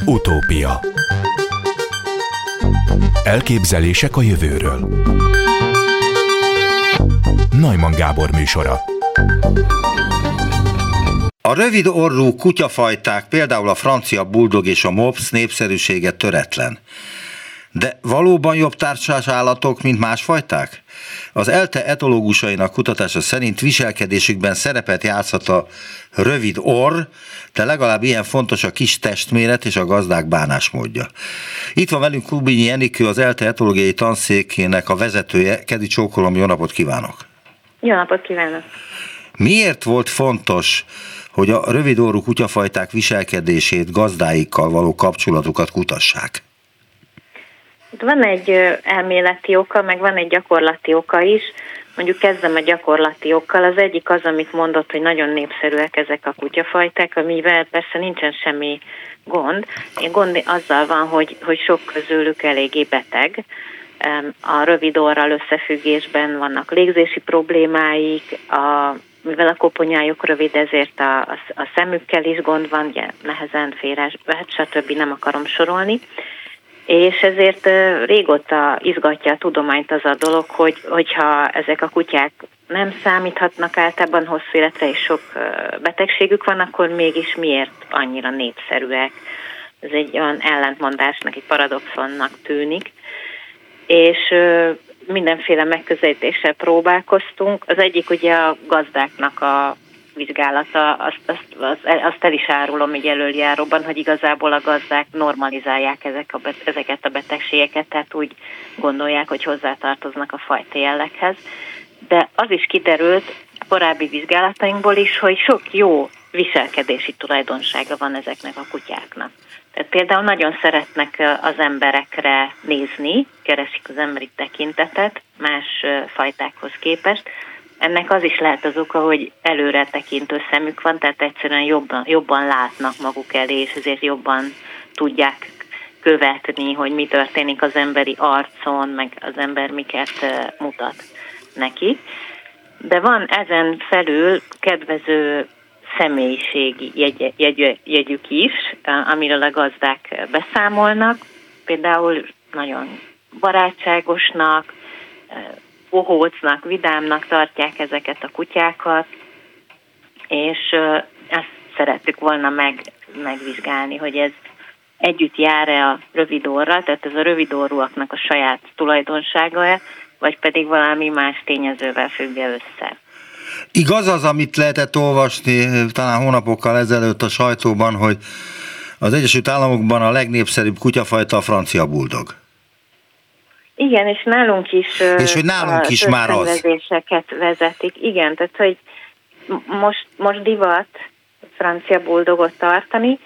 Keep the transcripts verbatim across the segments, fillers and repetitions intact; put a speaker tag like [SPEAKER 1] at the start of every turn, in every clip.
[SPEAKER 1] Utópia. Elképzelések a jövőről. Neumann Gábor műsora.
[SPEAKER 2] A rövid orrú kutyafajták, például a francia bulldog és a mops népszerűsége töretlen. De valóban jobb társas-állatok, mint más fajták? Az ELTE etológusainak kutatása szerint viselkedésükben szerepet játszhat a rövid orr, de legalább ilyen fontos a kis testméret és a gazdák bánásmódja. Itt van velünk Kubinyi Enikő, az ELTE etológiai tanszékének a vezetője. Kedi csókolom, jó napot kívánok!
[SPEAKER 3] Jó napot kívánok!
[SPEAKER 2] Miért volt fontos, hogy a rövidorrú kutyafajták viselkedését, gazdáikkal való kapcsolatukat kutassák?
[SPEAKER 3] Van egy elméleti oka, meg van egy gyakorlati oka is. Mondjuk kezdem a gyakorlati okkal. Az egyik az, amit mondott, hogy nagyon népszerűek ezek a kutyafajták, amivel persze nincsen semmi gond. A gond azzal van, hogy, hogy sok közülük eléggé beteg. A rövid orrral összefüggésben vannak légzési problémáik, a, mivel a koponyájuk rövid, ezért a, a, a szemükkel is gond van, ugye nehezen félre, stb. Nem akarom sorolni. És ezért régóta izgatja a tudományt az a dolog, hogy, hogyha ezek a kutyák nem számíthatnak általában hosszú életre, és sok betegségük van, akkor mégis miért annyira népszerűek? Ez egy olyan ellentmondásnak, egy paradoxonnak tűnik. És mindenféle megközelítéssel próbálkoztunk. Az egyik ugye a gazdáknak a vizsgálata, azt, azt, azt, azt el is árulom így elöljáróban, hogy igazából a gazdák normalizálják ezek a, ezeket a betegségeket, tehát úgy gondolják, hogy hozzátartoznak a fajta jelleghez. De az is kiderült a korábbi vizsgálatainkból is, hogy sok jó viselkedési tulajdonsága van ezeknek a kutyáknak. Tehát például nagyon szeretnek az emberekre nézni, keresik az emberi tekintetet más fajtákhoz képest. Ennek az is lehet az oka, hogy előre tekintő szemük van, tehát egyszerűen jobban, jobban látnak maguk elé, és ezért jobban tudják követni, hogy mi történik az emberi arcon, meg az ember miket mutat neki. De van ezen felül kedvező személyiségi jegy, jegy, jegyük is, amiről a gazdák beszámolnak. Például nagyon barátságosnak, bohócnak, vidámnak tartják ezeket a kutyákat, és ezt szerettük volna meg, megvizsgálni, hogy ez együtt jár-e a rövidorral, tehát ez a rövidorrúaknak a saját tulajdonsága-e, vagy pedig valami más tényezővel függ össze.
[SPEAKER 2] Igaz az, amit lehetett olvasni talán hónapokkal ezelőtt a sajtóban, hogy az Egyesült Államokban a legnépszerűbb kutyafajta a francia bulldog?
[SPEAKER 3] Igen, és nálunk is,
[SPEAKER 2] és hogy nálunk is már az.
[SPEAKER 3] vezetik. Igen, tehát hogy most, most divat francia bulldogot tartani.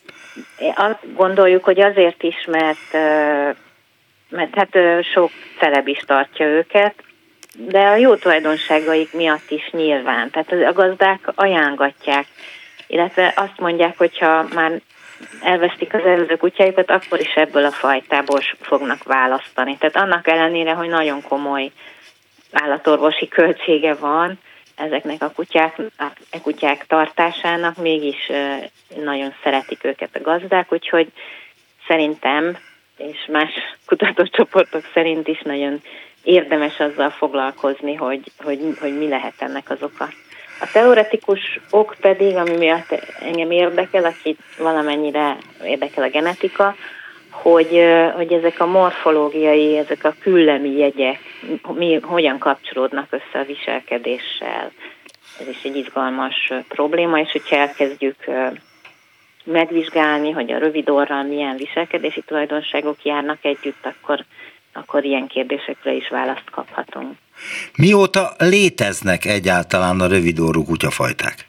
[SPEAKER 3] Azt gondoljuk, hogy azért is, mert, mert hát sok celeb is tartja őket, de a jó tulajdonságaik miatt is nyilván. Tehát a gazdák ajángatják, illetve azt mondják, hogyha már elvesztik az előző kutyájukat, akkor is ebből a fajtából fognak választani. Tehát annak ellenére, hogy nagyon komoly állatorvosi költsége van ezeknek a kutyák, a kutyák tartásának, mégis nagyon szeretik őket a gazdák, úgyhogy szerintem, és más kutatócsoportok szerint is nagyon érdemes azzal foglalkozni, hogy, hogy, hogy mi lehet ennek az oka. A teoretikus ok pedig, ami miatt engem érdekel, akit valamennyire érdekel a genetika, hogy, hogy ezek a morfológiai, ezek a küllemi jegyek mi, hogyan kapcsolódnak össze a viselkedéssel. Ez is egy izgalmas probléma, és hogyha elkezdjük megvizsgálni, hogy a rövid orral milyen viselkedési tulajdonságok járnak együtt, akkor, akkor ilyen kérdésekre is választ kaphatunk.
[SPEAKER 2] Mióta léteznek egyáltalán a rövidorrú kutyafajták?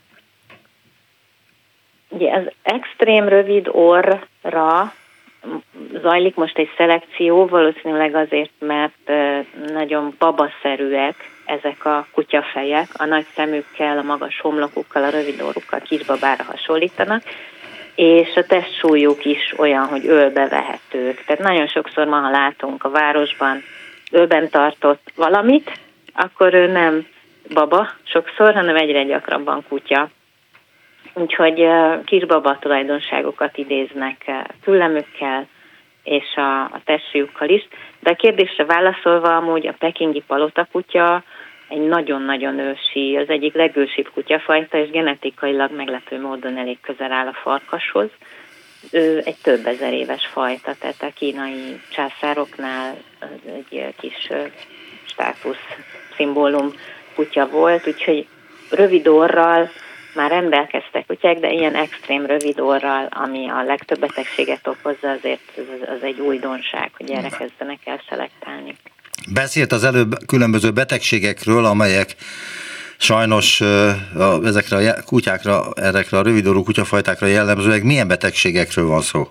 [SPEAKER 3] Ugye az extrém rövid orrra zajlik most egy szelekció, valószínűleg azért, mert nagyon babaszerűek ezek a kutyafejek, a nagy szemükkel, a magas homlokukkal, a rövid orrukkal kisbabára hasonlítanak, és a testsúlyuk is olyan, hogy ölbe vehetők. Tehát nagyon sokszor ma, ha látunk a városban ölben tartott valamit, akkor ő nem baba sokszor, hanem egyre gyakrabban kutya. Úgyhogy kisbaba tulajdonságokat idéznek küllemükkel és a, a testsúlyukkal is. De a kérdésre válaszolva, amúgy a pekingi palotakutya egy nagyon-nagyon ősi, az egyik legősibb kutyafajta, és genetikailag meglepő módon elég közel áll a farkashoz. Ő egy több ezer éves fajta, tehát a kínai császároknál egy kis státusz szimbólum kutya volt, úgyhogy rövid orral már rendelkeztek kutyák, de ilyen extrém rövid orral, ami a legtöbb betegséget okozza, azért az egy újdonság, hogy erre kezdenek el szelektálni.
[SPEAKER 2] Beszélt az előbb különböző betegségekről, amelyek sajnos a, ezekre a kutyákra, ezekre a rövidorú kutyafajtákra jellemzőek. Milyen betegségekről van szó?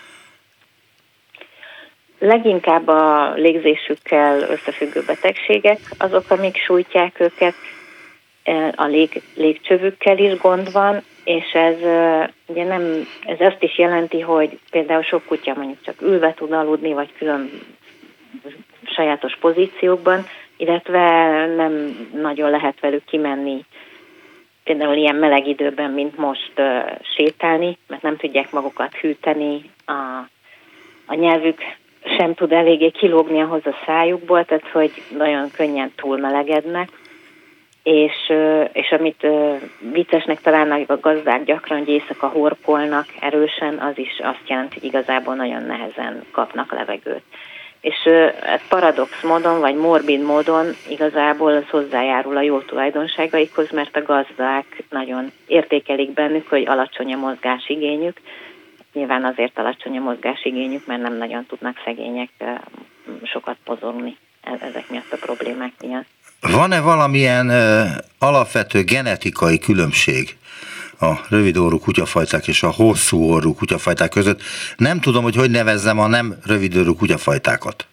[SPEAKER 3] Leginkább a légzésükkel összefüggő betegségek, azok, amik sújtják őket, a lég, légcsövükkel is gond van, és ez ugye nem, ez azt is jelenti, hogy például sok kutya mondjuk csak ülve tud aludni, vagy külön sajátos pozíciókban, illetve nem nagyon lehet velük kimenni, például ilyen meleg időben, mint most uh, sétálni, mert nem tudják magukat hűteni, a, a nyelvük sem tud eléggé kilógni ahhoz a szájukból, tehát hogy nagyon könnyen túlmelegednek, és, uh, és amit uh, viccesnek találnak a gazdák gyakran, hogy éjszaka horkolnak erősen, az is azt jelenti, hogy igazából nagyon nehezen kapnak levegőt. És ez paradox módon, vagy morbid módon igazából az hozzájárul a jó tulajdonságaikhoz, mert a gazdák nagyon értékelik bennük, hogy alacsony a mozgásigényük. Nyilván azért alacsony a mozgásigényük, mert nem nagyon tudnak szegények sokat mozogni ezek miatt a problémák miatt.
[SPEAKER 2] Van-e valamilyen uh, alapvető genetikai különbség a rövidorrú kutyafajták és a hosszú orrú kutyafajták között? Nem tudom, hogy hogy nevezzem a nem rövidorrú kutyafajtákat.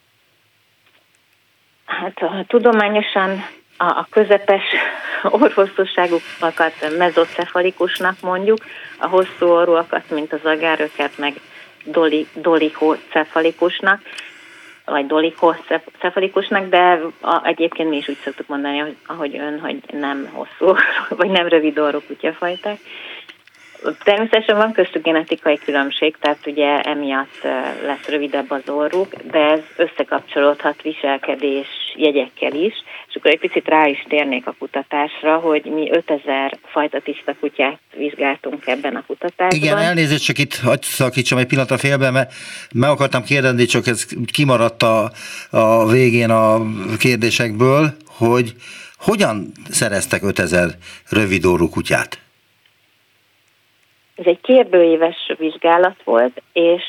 [SPEAKER 3] Hát tudományosan a, a közepes orrhosszúságukat mezocefalikusnak mondjuk, a hosszú orrúakat, mint az agáröket, meg doli, dolikocefalikusnak, vagy dolikocefalikusnak, de a, egyébként mi is úgy szoktuk mondani, hogy, ahogy ön, hogy nem hosszú, vagy nem rövid orrú kutyafajták. Természetesen van köztük genetikai különbség, tehát ugye emiatt lesz rövidebb az orruk, de ez összekapcsolódhat viselkedés jegyekkel is, és akkor egy picit rá is térnék a kutatásra, hogy mi ötezer fajta tiszta kutyát vizsgáltunk ebben a kutatásban.
[SPEAKER 2] Igen, elnézést, csak itt hadd szakítsam egy pillanatra félbe, mert meg akartam kérdezni, csak ez kimaradt a, a végén a kérdésekből, hogy hogyan szereztek ötezer rövidorrú kutyát?
[SPEAKER 3] Ez egy kérdőíves vizsgálat volt, és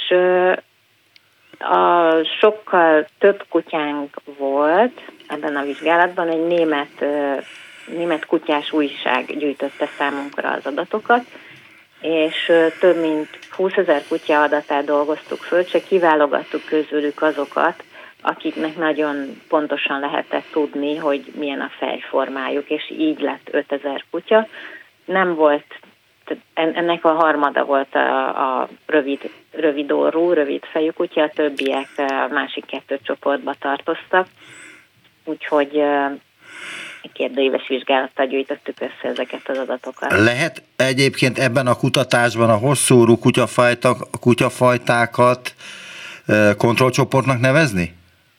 [SPEAKER 3] a sokkal több kutyánk volt ebben a vizsgálatban, egy német, német kutyás újság gyűjtötte számunkra az adatokat, és több mint húszezer kutya adatát dolgoztuk föl, csak kiválogattuk közülük azokat, akiknek nagyon pontosan lehetett tudni, hogy milyen a fejformájuk, és így lett ötezer kutya. Nem volt, ennek a harmada volt a, a rövid, rövid orrú, rövid fejű kutya, a többiek a másik kettő csoportba tartoztak, úgyhogy kérdőíves vizsgálattal gyűjtöttük össze ezeket az adatokat.
[SPEAKER 2] Lehet egyébként ebben a kutatásban a hosszúorrú kutyafajtákat kontrollcsoportnak nevezni?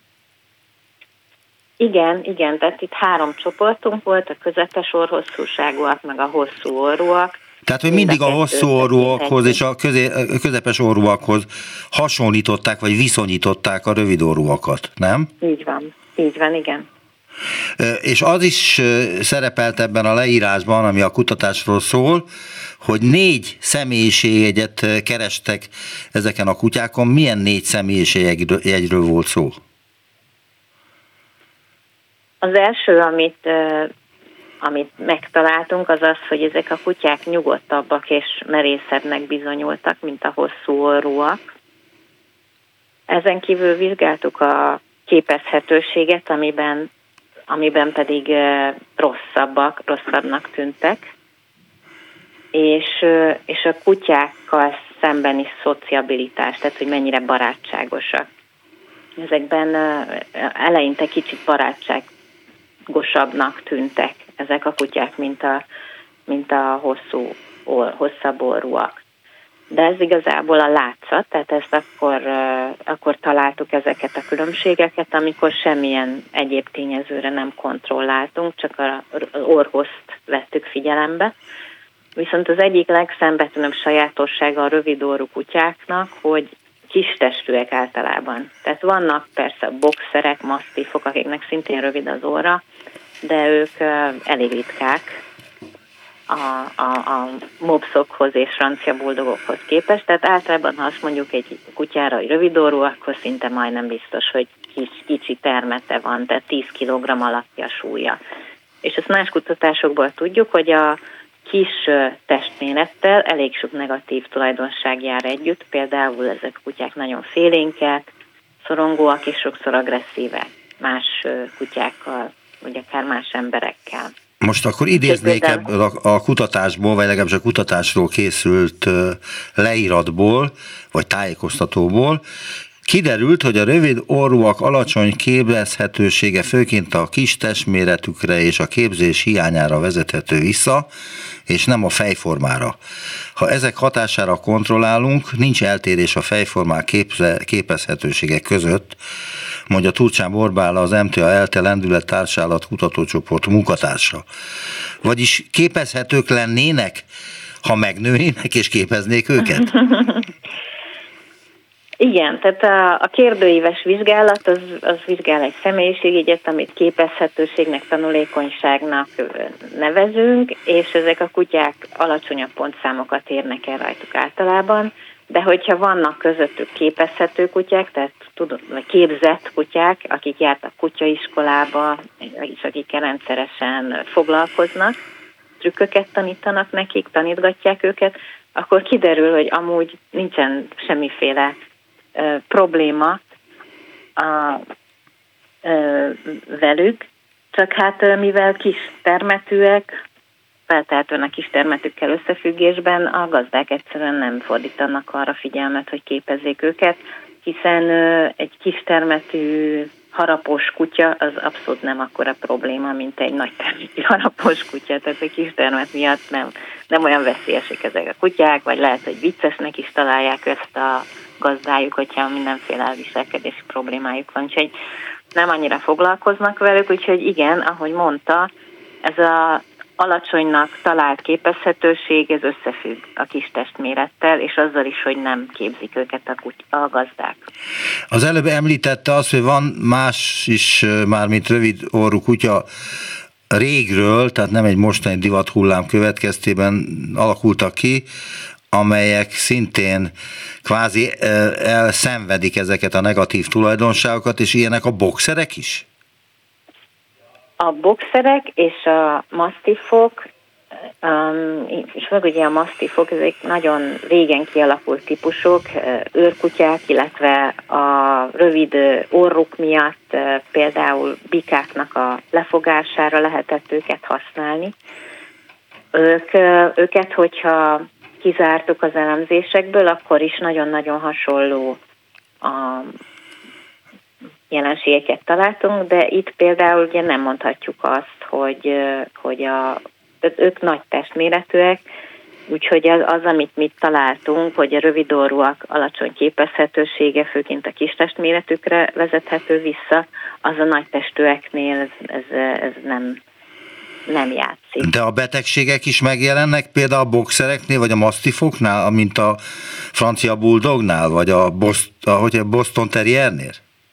[SPEAKER 3] Igen, igen, tehát itt három csoportunk volt, a közepes orrhosszúságúak, meg a hosszú orrúak.
[SPEAKER 2] Tehát, hogy mindig a hosszú orrúakhoz és a közé, közepes orrúakhoz hasonlították, vagy viszonyították a rövid orrúakat, nem?
[SPEAKER 3] Így van, így van, igen.
[SPEAKER 2] És az is szerepelt ebben a leírásban, ami a kutatásról szól, hogy négy személyiségjegyet kerestek ezeken a kutyákon. Milyen négy személyiségjegyről volt szó?
[SPEAKER 3] Az első, amit, amit megtaláltunk, az az, hogy ezek a kutyák nyugodtabbak és merészebbnek bizonyultak, mint a hosszú orrúak. Ezen kívül vizsgáltuk a képezhetőséget, amiben, amiben pedig rosszabbak, rosszabbnak tűntek, és, és a kutyákkal szembeni szociabilitás, tehát hogy mennyire barátságosak. Ezekben eleinte kicsit barátságosabbnak tűntek ezek a kutyák, mint a, mint a hosszú or, hosszabb orrúak. De ez igazából a látszat, tehát ezt akkor, akkor találtuk ezeket a különbségeket, amikor semmilyen egyéb tényezőre nem kontrolláltunk, csak az orrhozt vettük figyelembe. Viszont az egyik legszembetűnőbb sajátossága a rövidorrú kutyáknak, hogy kis testűek általában. Tehát vannak persze boxerek, masztifok, akiknek szintén rövid az orra, de ők elég ritkák a, a, a mopsokhoz és francia buldogokhoz képest. Tehát általában, ha azt mondjuk egy kutyára, hogy rövidorrú, akkor szinte majdnem biztos, hogy kis, kicsi termete van, tehát tíz kilogramm alatti a súlya. És ezt más kutatásokból tudjuk, hogy a kis testmérettel elég sok negatív tulajdonság jár együtt, például ezek a kutyák nagyon félénkek, szorongóak és sokszor agresszívek más kutyákkal, vagy akár más emberekkel.
[SPEAKER 2] Most akkor idéznék ebből a, a kutatásból, vagy legalábbis a kutatásról készült leíratból, vagy tájékoztatóból. Kiderült, hogy a rövid orrúak alacsony képezhetősége főként a kis testméretükre és a képzés hiányára vezethető vissza, és nem a fejformára. Ha ezek hatására kontrollálunk, nincs eltérés a fejformák képezhetősége között, mondja Turcsán Borbála, az em té á ELTE lendület társállat kutatócsoport munkatársa. Vagyis képezhetők lennének, ha megnőnének és képeznék őket?
[SPEAKER 3] Igen, tehát a, a kérdőíves vizsgálat az, az vizsgál egy személyiségjegyet, amit képezhetőségnek, tanulékonyságnak nevezünk, és ezek a kutyák alacsonyabb pontszámokat érnek el rajtuk általában, de hogyha vannak közöttük képezhető kutyák, tehát tudod, vagy képzett kutyák, akik jártak kutyaiskolába, és akikkel rendszeresen foglalkoznak, trükköket tanítanak nekik, tanítgatják őket, akkor kiderül, hogy amúgy nincsen semmiféle ö, probléma a, ö, velük, csak hát mivel kis termetűek, feltehetően a kis termetükkel összefüggésben a gazdák egyszerűen nem fordítanak arra figyelmet, hogy képezzék őket, hiszen ö, egy kis termetű harapos kutya az abszolút nem akkora probléma, mint egy nagy termetű harapos kutya, tehát a kis termet miatt nem, nem olyan veszélyesek ezek a kutyák, vagy lehet, hogy viccesnek is találják ezt a gazdájuk, hogyha mindenféle elviselkedési problémájuk van, úgyhogy nem annyira foglalkoznak velük, úgyhogy igen, ahogy mondta, ez a alacsonynak talált képezhetőség, ez összefügg a kis testmérettel, és azzal is, hogy nem képzik őket a, kuty- a gazdák.
[SPEAKER 2] Az előbb említette azt, hogy van más is, már mint rövid orrú kutya régről, tehát nem egy mostani divat hullám következtében alakultak ki, amelyek szintén kvázi elszenvedik ezeket a negatív tulajdonságokat, és ilyenek a boxerek is?
[SPEAKER 3] A boxerek és a masztifok, um, és meg ugye a masztifok, ezek nagyon régen kialakult típusok, őrkutyák, illetve a rövid orruk miatt például bikáknak a lefogására lehetett őket használni. Ők, őket, hogyha kizártuk az elemzésekből, akkor is nagyon-nagyon hasonló a jelenségeket találtunk, de itt például ugye nem mondhatjuk azt, hogy, hogy a, ők nagy testméretűek, úgyhogy az, az, amit mi találtunk, hogy a rövidorrúak alacsony képezhetősége, főként a kis testméretükre vezethető vissza, az a nagy testűeknél ez, ez, ez nem, nem játszik.
[SPEAKER 2] De a betegségek is megjelennek például a boxereknél, vagy a masztifoknál, mint a francia bulldognál, vagy a, Boston, a Boston terriernél?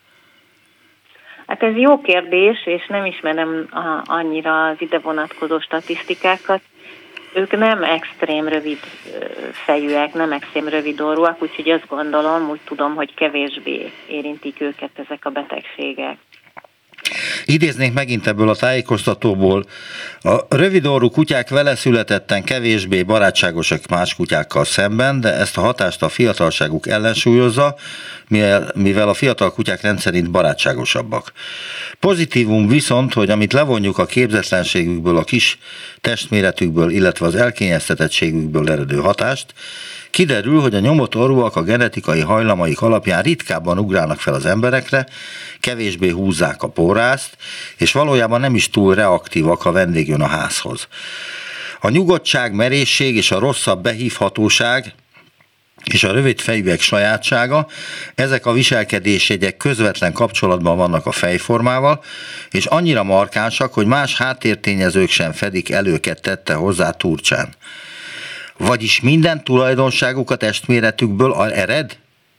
[SPEAKER 3] Hát ez jó kérdés, és nem ismerem annyira az ide vonatkozó statisztikákat. Ők nem extrém rövid fejűek, nem extrém rövid orrúak, úgyhogy azt gondolom, úgy tudom, hogy kevésbé érintik őket ezek a betegségek.
[SPEAKER 2] Idéznék megint ebből a tájékoztatóból. A rövidorrú kutyák vele születetten kevésbé barátságosak más kutyákkal szemben, de ezt a hatást a fiatalságuk ellensúlyozza, mivel a fiatal kutyák rendszerint barátságosabbak. Pozitívum viszont, hogy amit levonjuk a képzetlenségükből, a kis testméretükből, illetve az elkényeztetettségükből eredő hatást, kiderül, hogy a nyomott orrúak a genetikai hajlamaik alapján ritkábban ugrálnak fel az emberekre, kevésbé húzzák a pórázt, és valójában nem is túl reaktívak, ha vendég jön a házhoz. A nyugodtság, merészség és a rosszabb behívhatóság és a rövid fejűek sajátsága, ezek a viselkedésjegyek közvetlen kapcsolatban vannak a fejformával, és annyira markánsak, hogy más háttértényezők sem fedik el őket, tette hozzá Turcsán. Vagyis minden tulajdonságuk a testméretükből ered?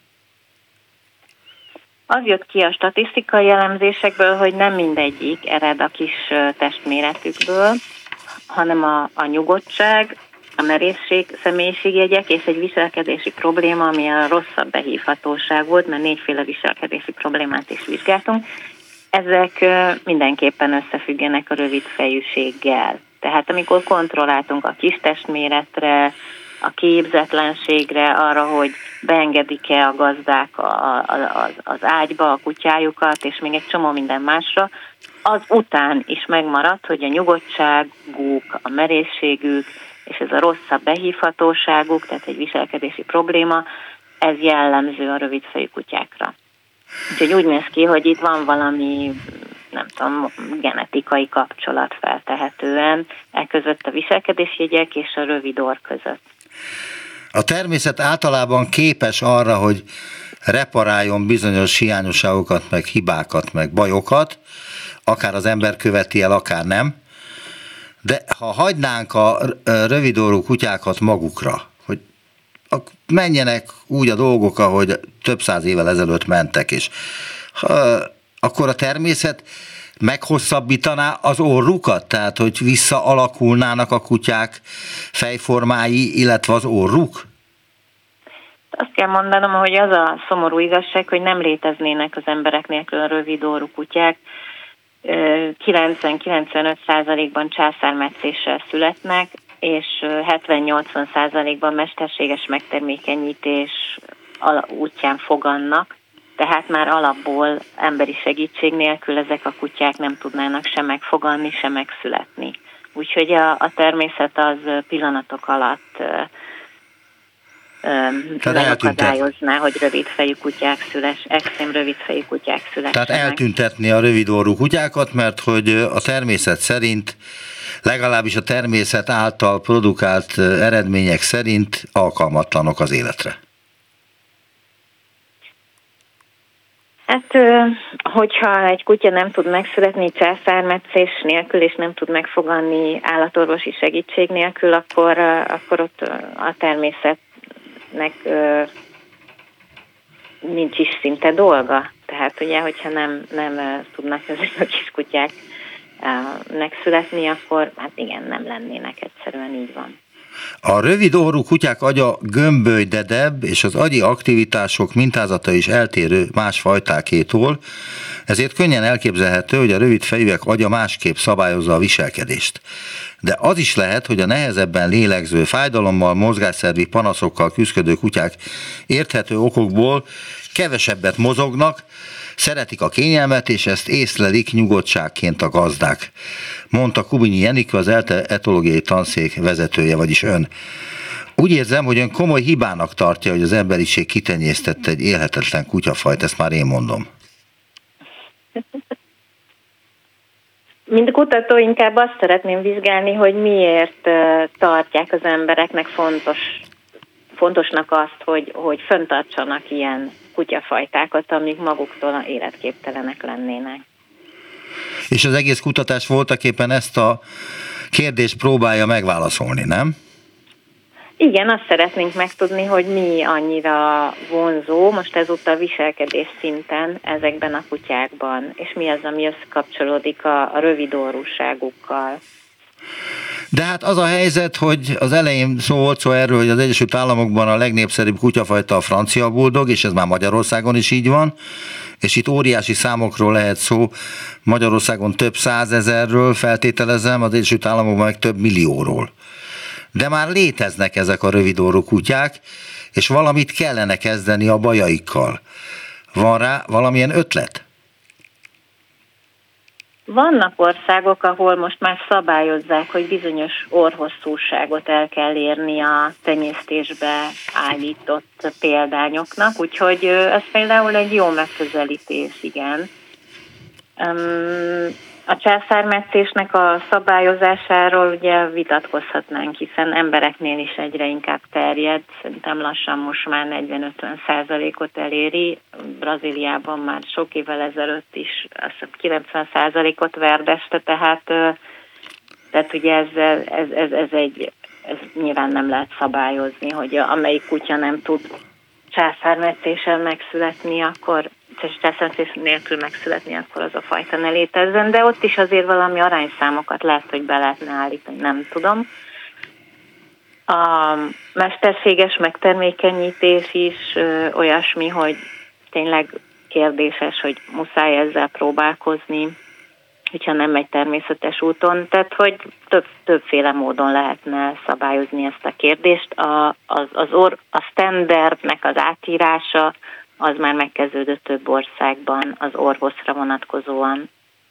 [SPEAKER 3] Az jött ki a statisztikai elemzésekből, hogy nem mindegyik ered a kis testméretükből, hanem a, a nyugodtság, a merészség, személyiségjegyek és egy viselkedési probléma, ami a rosszabb behívhatóság volt, mert négyféle viselkedési problémát is vizsgáltunk. Ezek mindenképpen összefüggenek a rövid fejűséggel. Tehát amikor kontrolláltunk a kis testméretre, a képzetlenségre, arra, hogy beengedik-e a gazdák a, a, az, az ágyba a kutyájukat, és még egy csomó minden másra, az után is megmaradt, hogy a nyugodtságuk, a merészségük, és ez a rosszabb behívhatóságuk, tehát egy viselkedési probléma, ez jellemző a rövidfejű kutyákra. Úgyhogy úgy néz ki, hogy itt van valami, nem tudom, genetikai kapcsolat feltehetően e között a viselkedésjegyek és a rövid orr között.
[SPEAKER 2] A természet általában képes arra, hogy reparáljon bizonyos hiányosságokat, meg hibákat, meg bajokat, akár az ember követi el, akár nem. De ha hagynánk a rövidorrú kutyákat magukra, hogy menjenek úgy a dolgok, ahogy több száz évvel ezelőtt mentek, és ha, akkor a természet meghosszabbítaná az orrukat, tehát hogy visszaalakulnának a kutyák fejformái, illetve az orruk?
[SPEAKER 3] Azt kell mondanom, hogy az a szomorú igazság, hogy nem léteznének az emberek nélkül a rövid orrú kutyák. kilencven-kilencvenöt százalékban császármetszéssel születnek, és hetven-nyolcvan százalékban mesterséges megtermékenyítés útján fogannak, tehát már alapból emberi segítség nélkül ezek a kutyák nem tudnának se megfoganni, se megszületni. Úgyhogy a, a természet az pillanatok alatt megakadályozná, hogy rövidfejű kutyák szüles, extrém rövidfejű kutyák szülessenek.
[SPEAKER 2] Tehát eltüntetni a rövidorrú kutyákat, mert hogy a természet szerint, legalábbis a természet által produkált eredmények szerint alkalmatlanok az életre.
[SPEAKER 3] Hát, hogyha egy kutya nem tud megszületni császármetszés nélkül, és nem tud megfoganni állatorvosi segítség nélkül, akkor, akkor ott a természetnek nincs is szinte dolga. Tehát ugye, hogyha nem, nem tudnak ezek a kis kutyák megszületni, akkor hát igen, nem lennének, egyszerűen így van.
[SPEAKER 2] A rövid orrú kutyák agya gömbölydedebb, és az agyi aktivitások mintázata is eltérő más fajtákétól, ezért könnyen elképzelhető, hogy a rövid fejűek agya másképp szabályozza a viselkedést. De az is lehet, hogy a nehezebben lélegző, fájdalommal, mozgásszervi panaszokkal küzdő kutyák érthető okokból kevesebbet mozognak, szeretik a kényelmet, és ezt észlelik nyugodtságként a gazdák, mondta Kubinyi Jenikő, az ELTE etológiai tanszék vezetője, vagyis ön. Úgy érzem, hogy ön komoly hibának tartja, hogy az emberiség kitenyésztette egy élhetetlen kutyafajt, ezt már én mondom.
[SPEAKER 3] Mint kutató inkább azt szeretném vizsgálni, hogy miért tartják az embereknek fontos, fontosnak azt, hogy, hogy fenntartsanak ilyen kutyafajtákat, amik maguktól életképtelenek lennének.
[SPEAKER 2] És az egész kutatás voltaképpen ezt a kérdést próbálja megválaszolni, nem?
[SPEAKER 3] Igen, azt szeretnénk megtudni, hogy mi annyira vonzó, most ezúttal viselkedés szinten ezekben a kutyákban, és mi az, ami összekapcsolódik a, a rövidorrúságukkal.
[SPEAKER 2] De hát az a helyzet, hogy az elején szó volt szó erről, hogy az Egyesült Államokban a legnépszerűbb kutyafajta a francia buldog, és ez már Magyarországon is így van, és itt óriási számokról lehet szó, Magyarországon több százezerről feltételezem, az Egyesült Államokban meg több millióról. De már léteznek ezek a rövidorrú kutyák, és valamit kellene kezdeni a bajaikkal. Van rá valamilyen ötlet?
[SPEAKER 3] Vannak országok, ahol most már szabályozzák, hogy bizonyos orrhosszúságot el kell érni a tenyésztésbe állított példányoknak, úgyhogy ez például egy jó megközelítés, igen. A császármetszésnek a szabályozásáról ugye vitatkozhatnánk, hiszen embereknél is egyre inkább terjed, szerintem lassan most már negyven-ötven százalékot eléri, Brazíliában már sok évvel ezelőtt is azt hiszem kilencven százalékot verdeste, tehát, tehát ugye ez, ez, ez, ez, egy, ez nyilván nem lehet szabályozni, hogy amelyik kutya nem tud császármetszéssel megszületni, akkor császármetszés nélkül megszületni, akkor az a fajta ne létezzen, de ott is azért valami arányszámokat lehet, hogy be lehetne állítani, nem tudom. A mesterséges megtermékenyítés is ö, olyasmi, hogy tényleg kérdéses, hogy muszáj ezzel próbálkozni, hogyha nem megy természetes úton, tehát hogy több, többféle módon lehetne szabályozni ezt a kérdést. A, az, az or, a standardnek az átírása az már megkezdődött több országban az orvoszra vonatkozóan.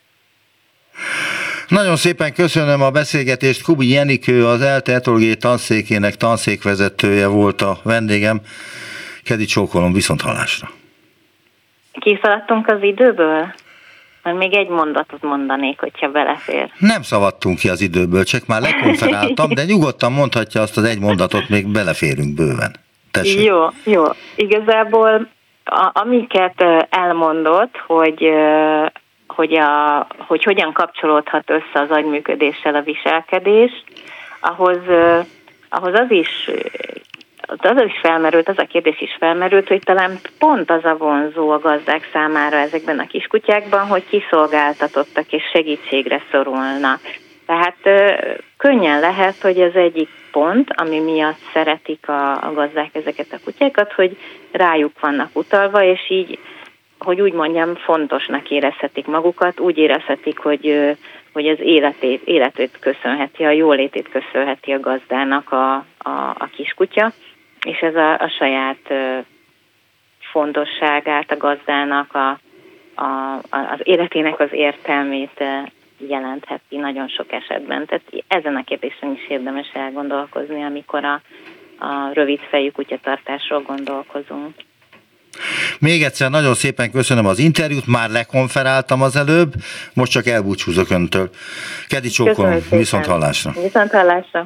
[SPEAKER 2] Nagyon szépen köszönöm a beszélgetést. Kubi Jenikő, az ELTE etológiai tanszékének tanszékvezetője volt a vendégem. Kedi csókolom, viszont hallásra.
[SPEAKER 3] Kiszaladtunk az időből? Mert még egy mondatot mondanék, hogyha belefér.
[SPEAKER 2] Nem szaladtunk ki az időből, csak már lekonferáltam, de nyugodtan mondhatja azt az egy mondatot, még beleférünk bőven. Tessék.
[SPEAKER 3] Jó, jó. Igazából a, amiket elmondott, hogy, hogy, a, hogy hogyan kapcsolódhat össze az agyműködéssel a viselkedés, ahhoz, ahhoz az is az is felmerült, az a kérdés is felmerült, hogy talán pont az a vonzó a gazdák számára ezekben a kiskutyákban, hogy kiszolgáltatottak és segítségre szorulnak. Tehát könnyen lehet, hogy az egyik pont, ami miatt szeretik a, a gazdák ezeket a kutyákat, hogy rájuk vannak utalva, és így, hogy úgy mondjam, fontosnak érezhetik magukat, úgy érezhetik, hogy, hogy az életét, életét köszönheti, a jólétét köszönheti a gazdának a, a, a kiskutya, és ez a, a saját fontosságát a gazdának, a, a, az életének az értelmét jelentheti nagyon sok esetben. Tehát ezen a kérdésen is érdemes elgondolkozni, amikor a, a rövid fejű kutyatartásról gondolkozunk.
[SPEAKER 2] Még egyszer nagyon szépen köszönöm az interjút, már lekonferáltam az előbb, most csak elbúcsúzok öntől. Kedi csókolom, viszont hallásra.
[SPEAKER 3] Viszont hallásra.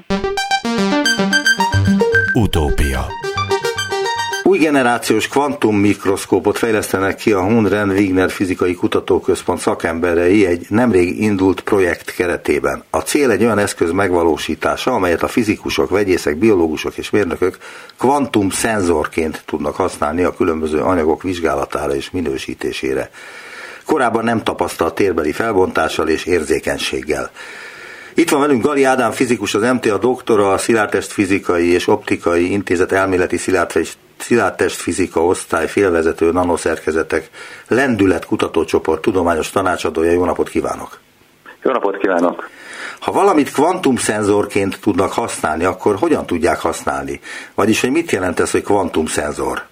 [SPEAKER 1] Utópia.
[SPEAKER 2] Új generációs kvantummikroszkópot fejlesztenek ki a Hunren-Wigner Fizikai Kutatóközpont szakemberei egy nemrég indult projekt keretében. A cél egy olyan eszköz megvalósítása, amelyet a fizikusok, vegyészek, biológusok és mérnökök kvantumszenzorként tudnak használni a különböző anyagok vizsgálatára és minősítésére. Korábban nem tapasztalt térbeli felbontással és érzékenységgel. Itt van velünk Gali Ádám fizikus, az em té á doktora, a Szilárdtestfizikai és Optikai Intézet elméleti szilárdtestfizika osztály félvezető, nanoszerkezetek lendület kutatócsoport tudományos tanácsadója. Jó napot kívánok!
[SPEAKER 4] Jó napot kívánok!
[SPEAKER 2] Ha valamit kvantumszenzorként tudnak használni, akkor hogyan tudják használni? Vagyis, hogy mit jelent ez, hogy kvantumszenzor?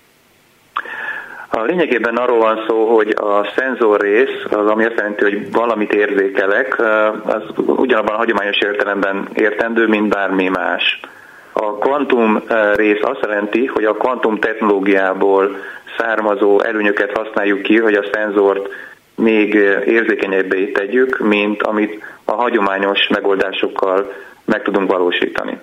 [SPEAKER 4] A lényegében arról van szó, hogy a szenzor rész, az ami azt jelenti, hogy valamit érzékelek, az ugyanabban a hagyományos értelemben értendő, mint bármi más. A kvantum rész azt jelenti, hogy a kvantum technológiából származó előnyöket használjuk ki, hogy a szenzort még érzékenyebbé tegyük, mint amit a hagyományos megoldásokkal meg tudunk valósítani.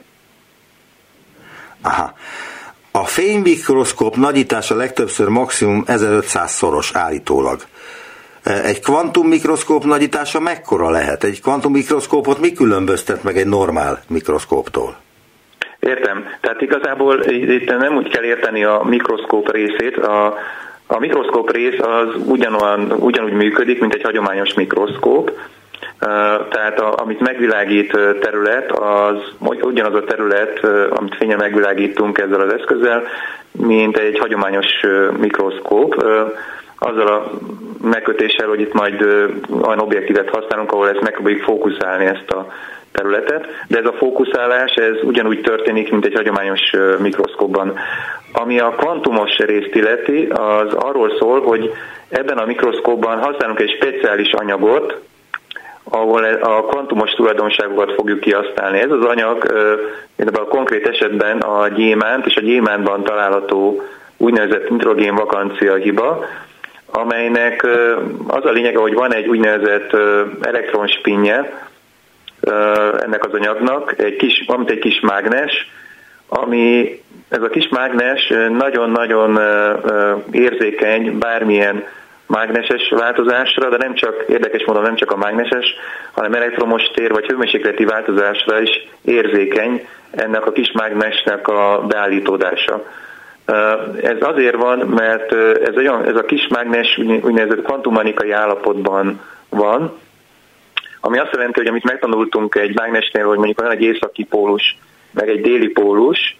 [SPEAKER 2] Aha. A fénymikroszkóp nagyítása legtöbbször maximum ezerötszáz szoros állítólag. Egy kvantummikroszkóp nagyítása mekkora lehet? Egy kvantummikroszkópot mi különböztet meg egy normál mikroszkóptól?
[SPEAKER 4] Értem. Tehát igazából itt nem úgy kell érteni a mikroszkóp részét. A, a mikroszkóp rész az ugyanolyan, ugyanúgy működik, mint egy hagyományos mikroszkóp. Tehát a, amit megvilágít terület, az ugyanaz a terület, amit fényen megvilágítunk ezzel az eszközzel, mint egy hagyományos mikroszkóp. Azzal a megkötéssel, hogy itt majd olyan objektívet használunk, ahol ezt megpróbáljuk fókuszálni, ezt a területet, de ez a fókuszálás, ez ugyanúgy történik, mint egy hagyományos mikroszkópban. Ami a kvantumos részt illeti, az arról szól, hogy ebben a mikroszkópban használunk egy speciális anyagot, ahol a kvantumos tulajdonságokat fogjuk kihasználni. Ez az anyag, ebben a konkrét esetben a gyémánt, és a gyémántban található úgynevezett nitrogén vakancia hiba, amelynek az a lényege, hogy van egy úgynevezett elektronspinje ennek az anyagnak, egy kis, amit egy kis mágnes, ami ez a kis mágnes nagyon-nagyon érzékeny bármilyen mágneses változásra, de nem csak, érdekes módon nem csak a mágneses, hanem elektromos tér vagy hőmérsékleti változásra is érzékeny ennek a kis mágnesnek a beállítódása. Ez azért van, mert ez, olyan, ez a kis mágnes úgynevezett kvantummechanikai állapotban van, ami azt jelenti, hogy amit megtanultunk egy mágnesnél, hogy mondjuk van egy északi pólus, meg egy déli pólus,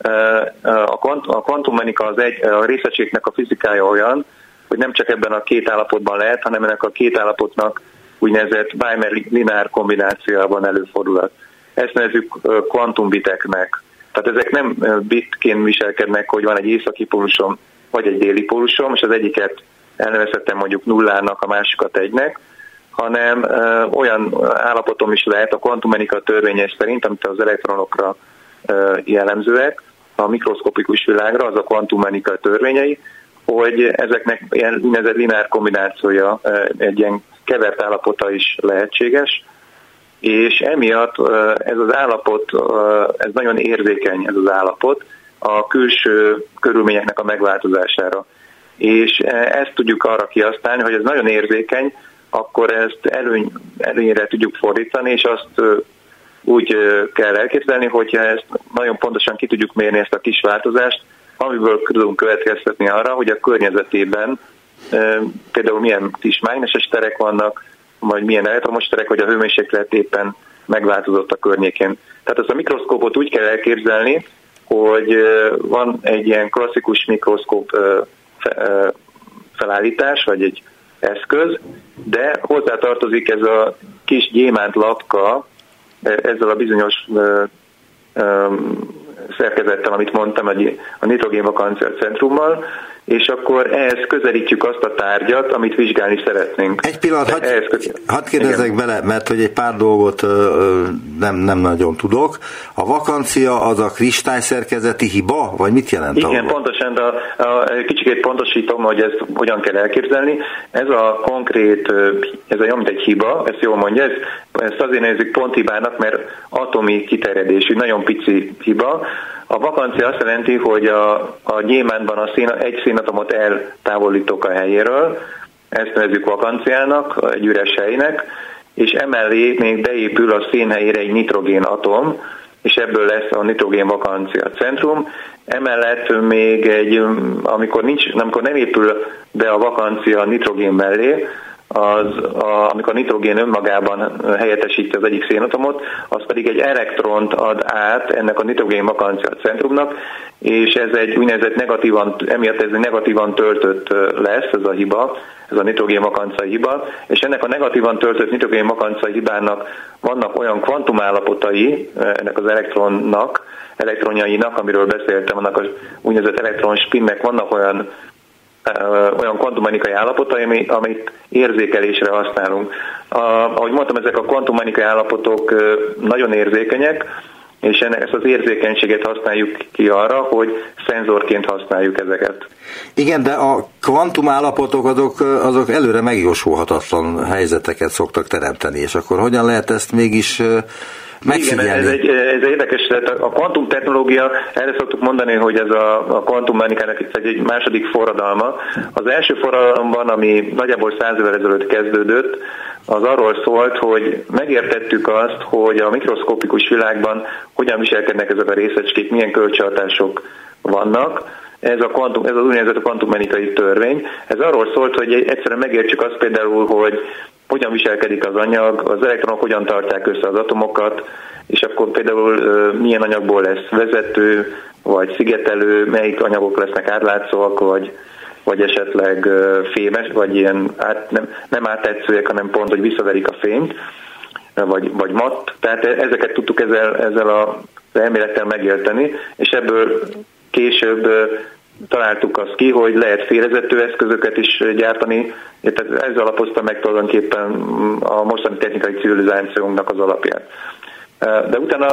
[SPEAKER 4] a kvantummechanika az egy, a részecskeknek a fizikája olyan, hogy nem csak ebben a két állapotban lehet, hanem ennek a két állapotnak úgynevezett Weimer-lineár kombinációban előfordulhat. Ezt nevezzük kvantumbiteknek. Tehát ezek nem bitként viselkednek, hogy van egy északi pólusom, vagy egy déli pólusom, és az egyiket elnevezhetem mondjuk nullának, a másikat egynek, hanem ö, olyan állapotom is lehet a kvantummechanika törvényes szerint, amit az elektronokra ö, jellemzőek, a mikroszkopikus világra, az a kvantummechanika törvényei, hogy ezeknek ilyen úgynevezett lineár kombinációja, ö, egy ilyen kevert állapota is lehetséges, és emiatt ö, ez az állapot, ö, ez nagyon érzékeny ez az állapot a külső körülményeknek a megváltozására. És ezt tudjuk arra kihasználni, hogy ez nagyon érzékeny, akkor ezt előny, előnyre tudjuk fordítani, és azt úgy kell elképzelni, hogyha ezt nagyon pontosan ki tudjuk mérni ezt a kis változást, amiből tudunk következtetni arra, hogy a környezetében például milyen kis mágneses terek vannak, vagy milyen elektromos terek, vagy a hőmérséklet éppen megváltozott a környékén. Tehát ezt a mikroszkópot úgy kell elképzelni, hogy van egy ilyen klasszikus mikroszkóp felállítás, vagy egy eszköz, de hozzá tartozik ez a kis gyémánt lapka ezzel a bizonyos ö, ö, szerkezettel, amit mondtam, a nitrogénvakancia centrummal, és akkor ehhez közelítjük azt a tárgyat, amit vizsgálni szeretnénk.
[SPEAKER 2] Egy pillanat, hadd had kérdezzek igen. bele, mert hogy egy pár dolgot ö, nem, nem nagyon tudok. A vakancia az a kristályszerkezeti hiba, vagy mit jelent?
[SPEAKER 4] Igen,
[SPEAKER 2] ahol?
[SPEAKER 4] pontosan, de a, a, kicsikét pontosítom, hogy ezt hogyan kell elképzelni. Ez a konkrét, ez olyan, mint egy hiba, ezt jól mondja, ezt, ezt azért nevezzük ponthibának, mert atomi kiterjedésű, nagyon pici hiba. A vakancia azt jelenti, hogy a, a gyémántban a szén, egy szénatomot eltávolítok a helyéről, ezt nevezzük vakanciának, egy üres helynek, és emellé még beépül a szén helyére egy nitrogén atom, és ebből lesz a nitrogén vakancia centrum. Emellett még egy, amikor, nincs, amikor nem épül be a vakancia a nitrogén mellé, az, a, amikor a nitrogén önmagában helyettesíti az egyik szénatomot, az pedig egy elektront ad át ennek a nitrogén vakancia centrumnak, és ez egy úgynevezett negatívan, emiatt ez egy negatívan töltött lesz, ez a hiba, ez a nitrogén vakancia hiba, és ennek a negatívan töltött nitrogén vakancia hibának vannak olyan kvantumállapotai ennek az elektronnak, elektronjainak, amiről beszéltem, annak az úgynevezett elektronspinnek vannak olyan olyan kvantummechanikai állapotai, amit érzékelésre használunk. A, ahogy mondtam, ezek a kvantummechanikai állapotok nagyon érzékenyek, és ennek ezt az érzékenységet használjuk ki arra, hogy szenzorként használjuk ezeket.
[SPEAKER 2] Igen, de a kvantumállapotok azok, azok előre megjósolhatatlan helyzeteket szoktak teremteni, és akkor hogyan lehet ezt mégis megfigyelni?
[SPEAKER 4] Igen, ez egy, ez egy érdekes, a kvantum technológia, erre szoktuk mondani, hogy ez a, a kvantummechanikának egy, egy második forradalma. Az első forradalomban, ami nagyjából száz évvel ezelőtt kezdődött, az arról szólt, hogy megértettük azt, hogy a mikroszkopikus világban hogyan viselkednek ezek a részecskék, milyen kölcsönhatások vannak. Ez, a kvantum, ez az úgynevezett kvantummechanikai törvény. Ez arról szólt, hogy egyszerűen megértsük azt például, hogy hogyan viselkedik az anyag, az elektronok hogyan tartják össze az atomokat, és akkor például milyen anyagból lesz vezető, vagy szigetelő, melyik anyagok lesznek átlátszóak, vagy, vagy esetleg fémes, vagy ilyen át, nem, nem áttetszőek, hanem pont, hogy visszaverik a fényt, vagy, vagy matt. Tehát ezeket tudtuk ezzel, ezzel az elmélettel megérteni, és ebből később találtuk azt ki, hogy lehet félrevezető eszközöket is gyártani, tehát ez alapozta meg tulajdonképpen a mostani technikai civilizációnknak az alapját. De utána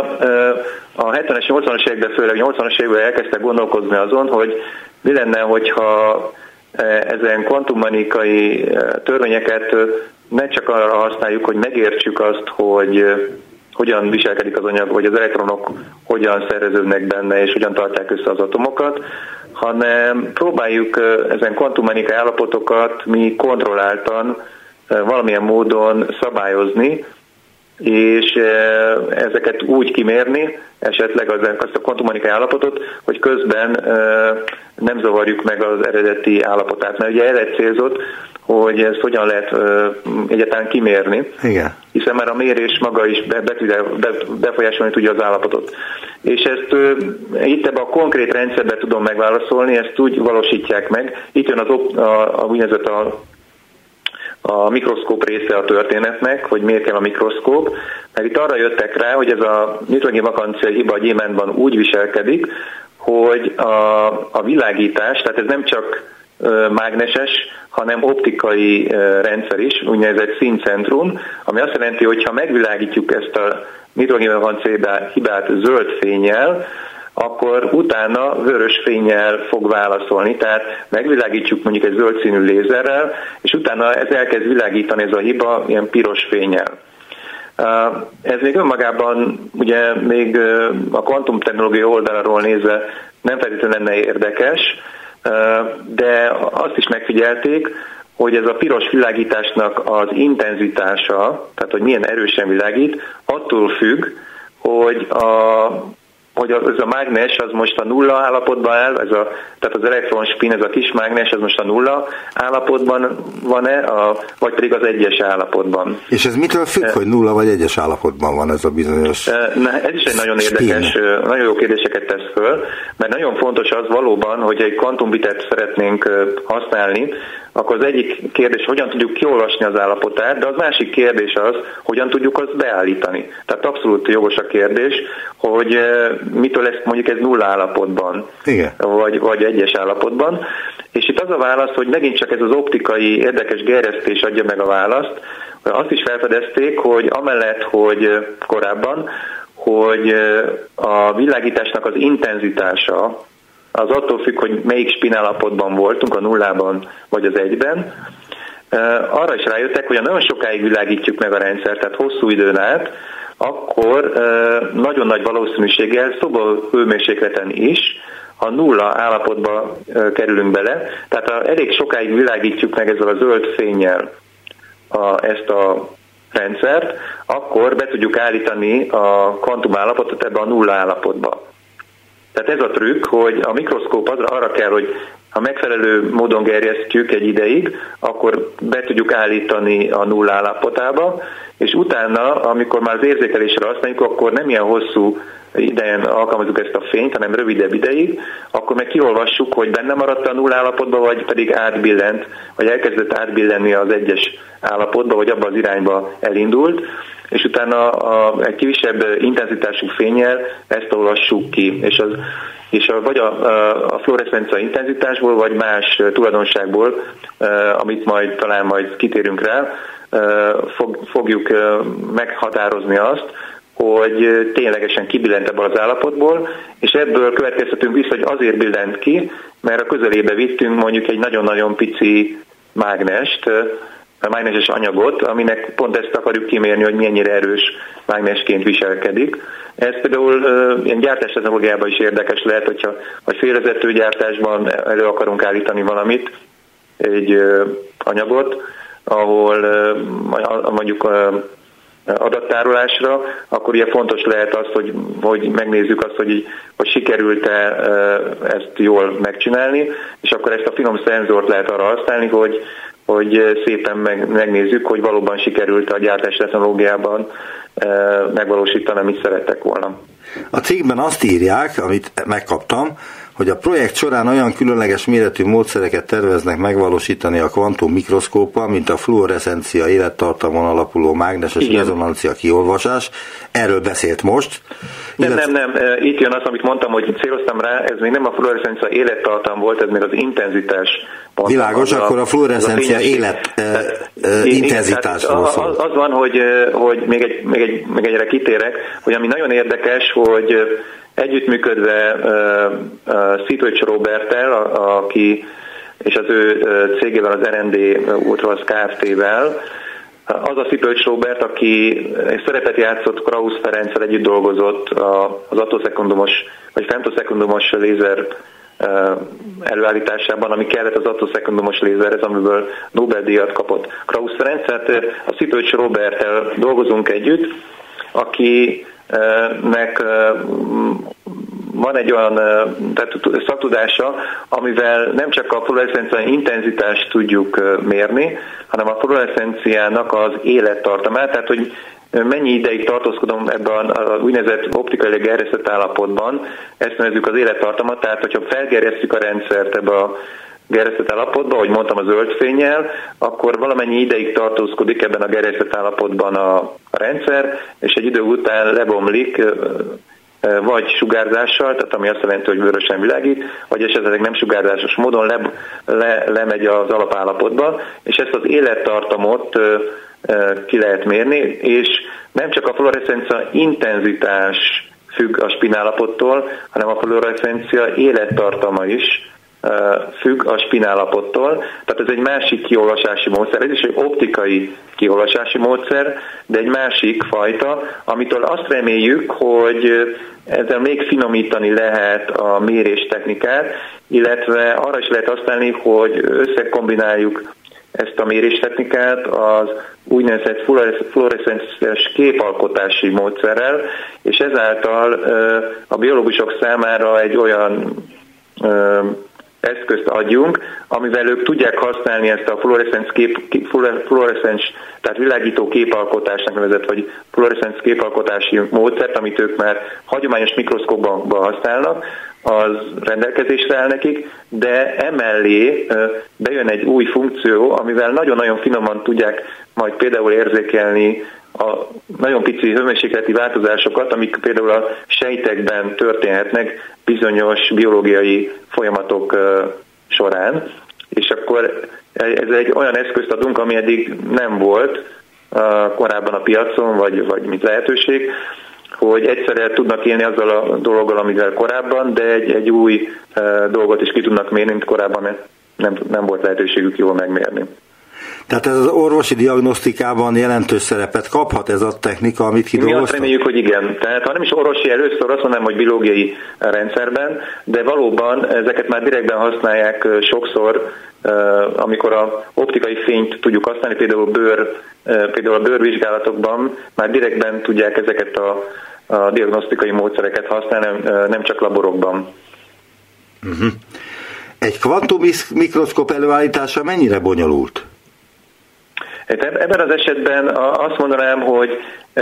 [SPEAKER 4] a hetvenes, nyolcvanas években, főleg nyolcvanas években elkezdtek gondolkozni azon, hogy mi lenne, hogyha ezen kvantummechanikai törvényeket ne csak arra használjuk, hogy megértsük azt, hogy hogyan viselkedik az anyag, vagy az elektronok hogyan szerveződnek benne, és hogyan tartják össze az atomokat, hanem próbáljuk ezen kvantummechanikai állapotokat mi kontrolláltan valamilyen módon szabályozni, és ezeket úgy kimérni, esetleg azt a kvantummechanikai állapotot, hogy közben nem zavarjuk meg az eredeti állapotát. Mert ugye erre célzott, hogy ezt hogyan lehet egyáltalán kimérni, igen. Hiszen már a mérés maga is be, be, be, befolyásolni tudja az állapotot. És ezt itt ebben a konkrét rendszerben tudom megválaszolni, ezt úgy valósítják meg. Itt jön az a, a úgynevezett a a mikroszkóp része a történetnek, hogy miért kell a mikroszkóp, mert itt arra jöttek rá, hogy ez a nitrogén vakancia hiba a gyémántban úgy viselkedik, hogy a, a világítás, tehát ez nem csak mágneses, hanem optikai rendszer is, úgynevezett színcentrum, ami azt jelenti, hogy ha megvilágítjuk ezt a nitrogén vakancia hibát zöld fénnyel, akkor utána vörös fénnyel fog válaszolni, tehát megvilágítjuk mondjuk egy zöld színű lézerrel, és utána ez elkezd világítani ez a hiba ilyen piros fénnyel. Ez még önmagában ugye még a kvantumtechnológia oldaláról nézve nem feltétlenül lenne érdekes, de azt is megfigyelték, hogy ez a piros világításnak az intenzitása, tehát hogy milyen erősen világít, attól függ, hogy a hogy ez a mágnes az most a nulla állapotban áll, ez a, tehát az elektronspin, ez a kis mágnes, az most a nulla állapotban van-e, a, vagy pedig az egyes állapotban.
[SPEAKER 5] És ez mitől függ, e, hogy nulla vagy egyes állapotban van ez a bizonyos
[SPEAKER 4] Na, ez is egy nagyon
[SPEAKER 5] spin.
[SPEAKER 4] Érdekes, nagyon jó kérdéseket tesz föl, mert nagyon fontos az valóban, hogy egy kvantumbitet szeretnénk használni, akkor az egyik kérdés, hogyan tudjuk kiolvasni az állapotát, de az másik kérdés az, hogyan tudjuk azt beállítani. Tehát abszolút jogos a kérdés, hogy mitől lesz mondjuk ez nulla állapotban, vagy, vagy egyes állapotban. És itt az a válasz, hogy megint csak ez az optikai érdekes gerjesztés adja meg a választ. Azt is felfedezték, hogy amellett, hogy korábban, hogy a világításnak az intenzitása az attól függ, hogy melyik spin állapotban voltunk, a nullában vagy az egyben. Arra is rájöttek, hogy ha nagyon sokáig világítjuk meg a rendszert, tehát hosszú időn át, akkor nagyon nagy valószínűséggel szobahőmérsékleten is, ha nulla állapotba kerülünk bele, tehát ha elég sokáig világítjuk meg ezzel a zöld fénnyel a, ezt a rendszert, akkor be tudjuk állítani a kvantum állapotot ebbe a nulla állapotba. Tehát ez a trükk, hogy a mikroszkóp az, arra kell, hogy ha megfelelő módon gerjesztjük egy ideig, akkor be tudjuk állítani a nulla állapotába, és utána, amikor már az érzékelésre használjuk, akkor nem ilyen hosszú idejen alkalmazunk ezt a fényt, hanem rövidebb ideig, akkor meg kiolvassuk, hogy benne maradt a nulla állapotba, vagy pedig átbillent, vagy elkezdett átbillenni az egyes állapotba, vagy abba az irányba elindult, és utána a, egy kisebb intenzitású fénnyel ezt olvassuk ki, és, az, és a, vagy a, a fluoreszcencia intenzitásból, vagy más tulajdonságból, amit majd talán majd kitérünk rá, fog, fogjuk meghatározni azt, hogy ténylegesen kibillent ebből az állapotból, és ebből következtetünk vissza, hogy azért billent ki, mert a közelébe vittünk mondjuk egy nagyon-nagyon pici mágnest, a mágneses anyagot, aminek pont ezt akarjuk kimérni, hogy mennyire erős mágnesként viselkedik. Ez például uh, ilyen gyártástechnológiában is érdekes lehet, hogyha vagy félvezető gyártásban elő akarunk állítani valamit, egy uh, anyagot, ahol uh, mondjuk uh, adattárolásra, akkor ugye fontos lehet az, hogy, hogy megnézzük azt, hogy, hogy sikerült-e uh, ezt jól megcsinálni, és akkor ezt a finom szenzort lehet arra használni, hogy hogy szépen meg, megnézzük, hogy valóban sikerült a gyártás technológiában e, megvalósítani, amit szerettek volna.
[SPEAKER 5] A cikkben azt írják, amit megkaptam, hogy a projekt során olyan különleges méretű módszereket terveznek megvalósítani a kvantum mikroszkóppal, mint a fluoreszcencia élettartamon alapuló mágneses Igen. rezonancia kiolvasás. Erről beszélt most.
[SPEAKER 4] Nem, illetve... nem, nem. Itt jön az, amit mondtam, hogy céloztam rá, ez még nem a fluoreszcencia élettartam volt, ez még az intenzitás.
[SPEAKER 5] Világos, akkor a fluoreszcencia élet e, e, intenzitásról szól.
[SPEAKER 4] Az, az van, hogy, hogy még, egy, még, egy, még egyre kitérek, hogy ami nagyon érdekes, hogy együttműködve uh, uh, Szitwics Roberttel, a, aki és az ő cégével, az er en dé Ultras Kft-vel. Az a Szipölcs Róbert, aki egy szerepet játszott, Krausz Ferenccel együtt dolgozott az attoszekundumos, vagy femtoszekundumos lézer előállításában, ami kellett az attoszekundumos lézerhez, amiből Nobel-díjat kapott Krausz Ferenc. Tehát a Szipölcs Róberttel dolgozunk együtt, akinek van egy olyan tehát szaktudása, amivel nem csak a fluoreszcencia intenzitást tudjuk mérni, hanem a fluoreszcenciának az élettartamát, tehát hogy mennyi ideig tartózkodom ebben az úgynevezett optikailag gerjesztett állapotban, ezt nevezzük az élettartamat, tehát hogyha felgerjesztjük a rendszert ebbe a gerjesztett állapotban, ahogy mondtam a zöld fénnyel, akkor valamennyi ideig tartózkodik ebben a gerjesztett állapotban a, a rendszer, és egy idő után lebomlik, vagy sugárzással, tehát ami azt jelenti, hogy vörösen világít, vagy esetleg nem sugárzásos módon le, le, lemegy az alapállapotba, és ezt az élettartamot ki lehet mérni, és nem csak a fluoreszcencia intenzitás függ a spinállapottól, hanem a fluoreszcencia élettartama is függ a spinállapottól. Tehát ez egy másik kiolvasási módszer, ez is egy optikai kiolvasási módszer, de egy másik fajta, amitől azt reméljük, hogy ezzel még finomítani lehet a méréstechnikát, illetve arra is lehet használni, hogy összekombináljuk ezt a méréstechnikát az úgynevezett fluoreszcenciás képalkotási módszerrel, és ezáltal a biológusok számára egy olyan eszközt adjunk, amivel ők tudják használni ezt a fluoreszcenc kép, fluoreszcenc, tehát világító képalkotásnak nevezett, vagy fluoreszcenc képalkotási módszert, amit ők már hagyományos mikroszkópban használnak, az rendelkezésre áll nekik, de emellé bejön egy új funkció, amivel nagyon-nagyon finoman tudják majd például érzékelni a nagyon pici hőmérsékleti változásokat, amik például a sejtekben történhetnek bizonyos biológiai folyamatok során, és akkor ez egy olyan eszközt adunk, ami eddig nem volt korábban a piacon, vagy, vagy mint lehetőség, hogy egyszerre tudnak élni azzal a dologgal, amivel korábban, de egy, egy új dolgot is ki tudnak mérni, mint korábban nem, nem volt lehetőségük jól megmérni.
[SPEAKER 5] Tehát ez az orvosi diagnosztikában jelentős szerepet kaphat ez a technika, amit kidolgoztak?
[SPEAKER 4] Mi azt reméljük, hogy igen. Tehát ha nem is orvosi először, azt mondanám, hogy biológiai rendszerben, de valóban ezeket már direktben használják sokszor, amikor a optikai fényt tudjuk használni, például, bőr, például a bőrvizsgálatokban már direktben tudják ezeket a, a diagnosztikai módszereket használni, nem csak laborokban.
[SPEAKER 5] Uh-huh. Egy kvantummikroszkóp előállítása mennyire bonyolult?
[SPEAKER 4] Ebben az esetben azt mondanám, hogy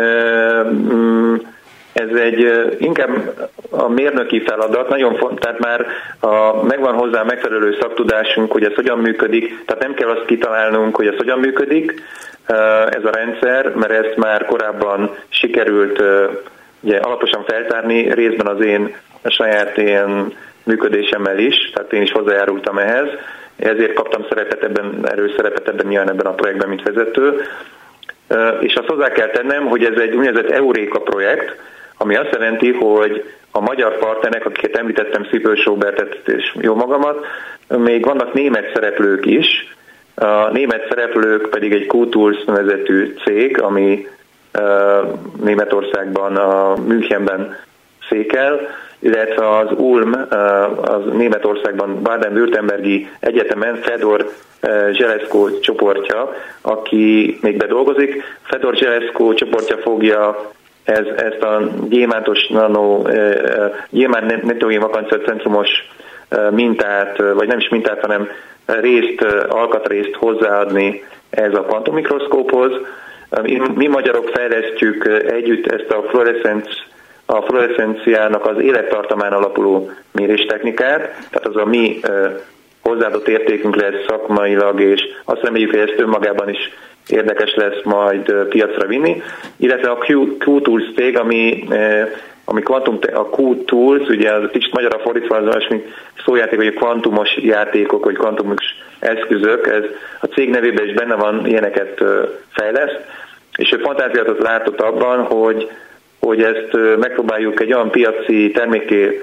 [SPEAKER 4] ez egy inkább a mérnöki feladat, nagyon fontos, tehát már a, megvan hozzá megfelelő szaktudásunk, hogy ez hogyan működik, tehát nem kell azt kitalálnunk, hogy ez hogyan működik, ez a rendszer, mert ezt már korábban sikerült ugye, alaposan feltárni, részben az én a saját ilyen működésemmel is, tehát én is hozzájárultam ehhez, ezért kaptam szerepet ebben, erős szerepet ebben nyilván ebben a projektben, mint vezető. És azt hozzá kell tennem, hogy ez egy úgynevezett Euréka projekt, ami azt jelenti, hogy a magyar partnerek, akiket említettem, Szipölcs Róbertet és jó magamat, még vannak német szereplők is. A német szereplők pedig egy Q-Tools nevezetű cég, ami Németországban, a Münchenben székel, illetve az Ulm, az Németországban Baden-Württembergi Egyetemen Fedor Zseleszko csoportja, aki még bedolgozik. Fedor Zseleszko csoportja fogja ez, ezt a gyémántos nano, gyémánt neutron vakancia centrumos mintát, vagy nem is mintát, hanem részt, alkatrészt hozzáadni ez a kvantummikroszkóphoz. Mi, mi magyarok fejlesztjük együtt ezt a fluoreszcenc a fluoreszcenciának az élettartamán alapuló méréstechnikát, tehát az a mi hozzáadott értékünk lesz szakmailag, és azt reméljük, hogy ezt önmagában is érdekes lesz majd piacra vinni, illetve a Q-Tools cég, ami, ami kvantum, a Q-Tools, ugye az kicsit magyarra fordítva az olyasmi szójáték, hogy kvantumos játékok, vagy kvantumos eszközök, ez a cég nevében is benne van, ilyeneket fejleszt, és ő fantáziátot látott abban, hogy hogy ezt megpróbáljuk egy olyan piaci termékké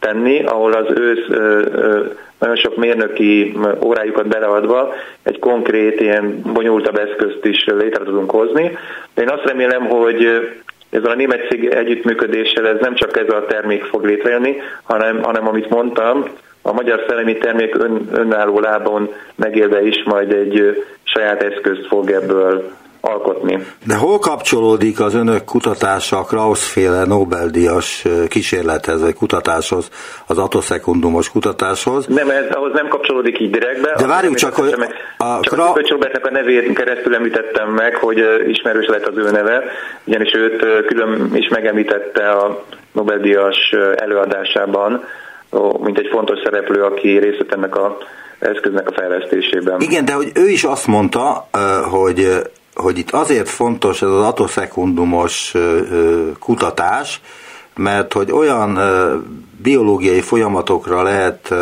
[SPEAKER 4] tenni, ahol az ősz nagyon sok mérnöki órájukat beleadva egy konkrét, ilyen bonyolultabb eszközt is létre tudunk hozni. De én azt remélem, hogy ezzel a német cég együttműködéssel ez nem csak ez a termék fog létrejönni, hanem, hanem amit mondtam, a magyar szellemi termék ön, önálló lábon megélve is majd egy saját eszközt fog ebből alkotni.
[SPEAKER 5] De hol kapcsolódik az önök kutatása a Krausz-féle Nobel-díjas kísérlethez, vagy kutatáshoz, az atoszekundumos kutatáshoz? Nem,
[SPEAKER 4] ez ahhoz nem kapcsolódik így direktbe.
[SPEAKER 5] De várjunk csak, hogy
[SPEAKER 4] a, csak Kra... a Szűköcs Robertnek a nevét keresztül említettem meg, hogy ismerős lett az ő neve, ugyanis őt külön is megemlítette a Nobel-díjas előadásában, mint egy fontos szereplő, aki részt vett ennek az eszköznek a fejlesztésében.
[SPEAKER 5] Igen, de hogy ő is azt mondta, hogy hogy itt azért fontos ez az atoszekundumos kutatás, mert hogy olyan biológiai folyamatokra lehet,